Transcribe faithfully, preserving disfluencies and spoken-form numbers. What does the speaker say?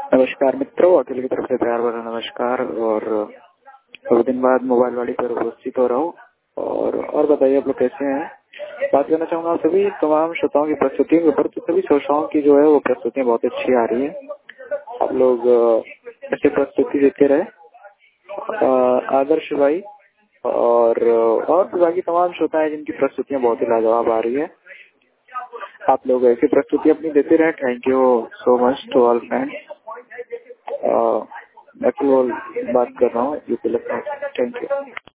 नमस्कार मित्रों, अखिल की तरफ से प्यार भरा नमस्कार। और कुछ दिन बाद मोबाइल वाली पर उपस्थित हो रहा हूँ। और और बताइए आप लोग कैसे हैं। बात करना चाहूँगा सभी तमाम श्रोताओं की प्रस्तुतियों के ऊपर। तो सभी श्रोताओं की जो है वो प्रस्तुतियाँ बहुत अच्छी आ रही है। आप लोग ऐसे प्रस्तुति देते रहे। आदर्श भाई और और बाकी तमाम श्रोता है जिनकी प्रस्तुतियाँ बहुत ही लाजवाब आ रही है। आप लोग ऐसी प्रस्तुति अपनी देते रहे। Thank you so much to all friends. मैं बात कर रहा हूँ। Thank you.